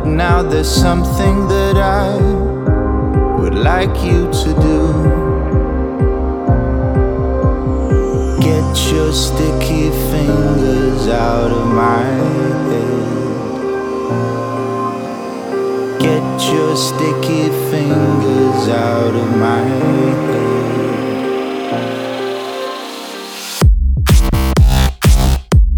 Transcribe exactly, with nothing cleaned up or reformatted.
now there's something that I would like you to do. Get your sticky fingers out of my head. Get your sticky fingers out of my head.